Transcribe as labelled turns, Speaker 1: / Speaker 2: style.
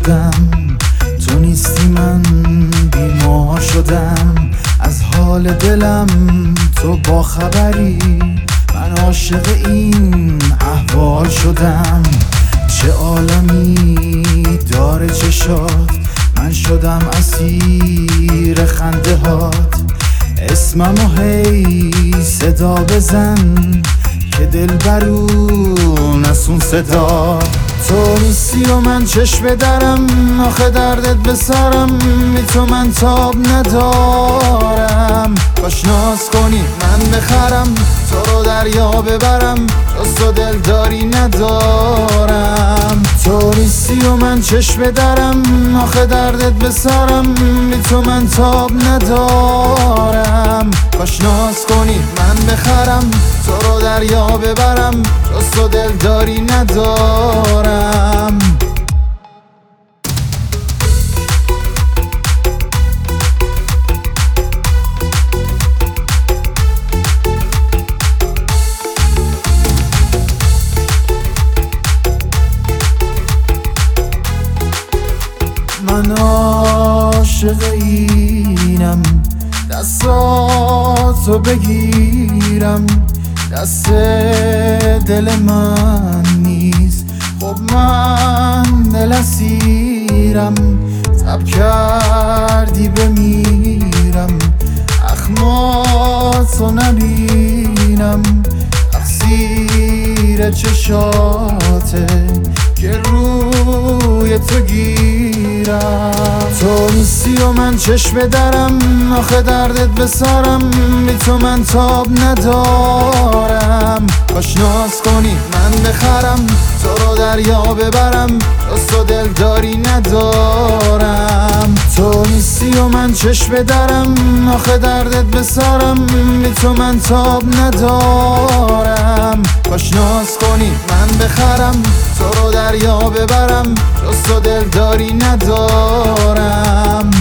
Speaker 1: شدم، تو نیستی من بیمار شدم. از حال دلم تو با خبری، من عاشق این احوال شدم. چه عالمی داره چشات، من شدم اسیر خنده هات. اسممو هی صدا بزن که دل برو نسون صدا. تو نیستی و من چشم درم، آخه دردت به سرم، بی تو من تاب ندارم. کاش ناز کنی من بخرم، تو رو دریا ببرم، جز تو دلداری ندارم. تو نیستی و من چشم درم، آخه دردت به سرم، بی تو من تاب ندارم. کاش ناز کنی من بخرم، تو رو دریا ببرم، جز تو دلداری ندارم. من عاشق اینم، دستاتو بگیرم، دست دل من نیست. خب من دل اسیرم، تب کردی بمیرم، اخماتو نبینم. تقصیر چشاته که روی تو گیرم. تو نیستی و من چشم درم، آخه دردت به سرم، بی تو من تاب ندارم. کاش ناز کنی من بخرم، تو رو دریا ببرم، جز تو دلداری ندارم. تو نیستی و من چشم درم، آخه دردت به سرم، بی تو من تاب ندارم. کاش ناز کنی من بخرم، تو رو دریا ببرم، جز تو دلداری ندارم.